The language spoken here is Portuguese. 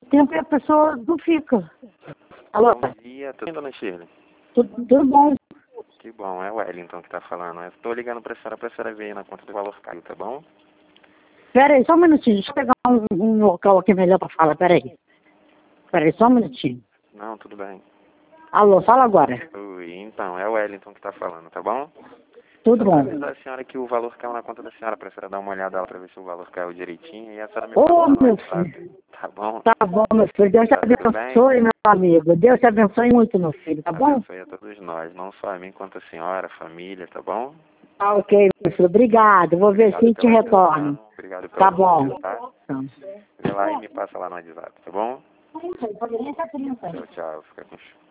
tempo e a pessoa não fica. Alô? Bom dia, tudo bem, dona Shirley? Tudo bom? Que bom, é o Wellington que tá falando. Eu tô ligando pra senhora ver aí na conta do valor caiu, tá bom? Pera aí, só um minutinho. Deixa eu pegar um local aqui melhor pra falar. Pera aí, só um minutinho. Não, tudo bem. Alô, fala agora. Oi, então, é o Wellington que tá falando, tá bom? Tudo Só pra bom? avisar a senhora que o valor caiu na conta da senhora, pra senhora dar uma olhada lá pra ver se o valor caiu direitinho e a senhora me Ô, passa lá no meu WhatsApp, filho. tá bom? Tá bom, meu filho. Deus te Tá tudo bem? abençoe, meu amigo. Deus te abençoe muito, meu filho. Tá bom? Abençoe a todos nós, não só a mim quanto a senhora, a família, tá bom? Tá ok, meu filho. Obrigado. Vou ver Obrigado se te pela retorno. atenção, obrigado pela Tá atenção, bom. tá? Vê lá e me passa lá no WhatsApp, tá bom? Tchau, tchau, fica com